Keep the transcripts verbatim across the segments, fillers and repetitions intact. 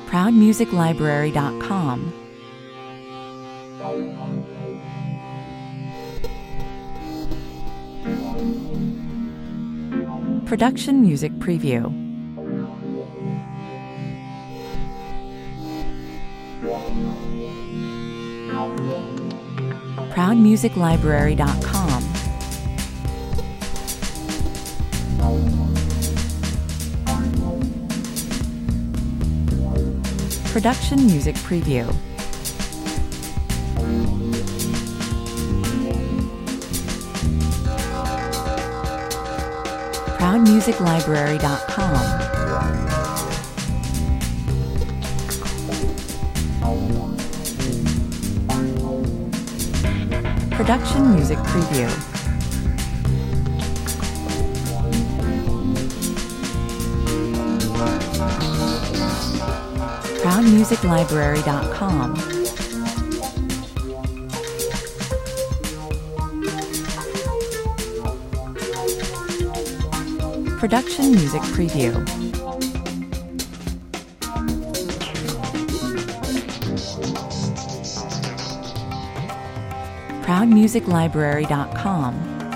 proud music library dot com. Production Music Preview. proud music library dot com. Production Music Preview. proud music library dot com. Production Music Preview. proud music library dot com. Production Music Preview. proud music library dot com.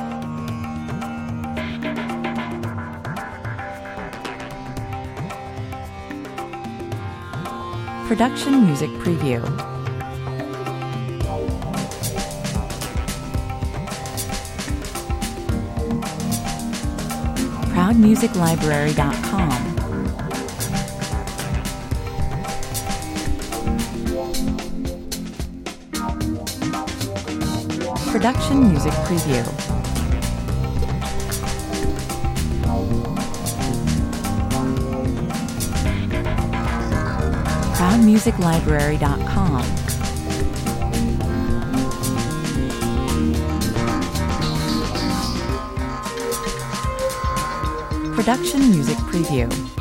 Production Music Preview. proud music library dot com. Production Music Preview. proud music library dot com. Production Music Preview.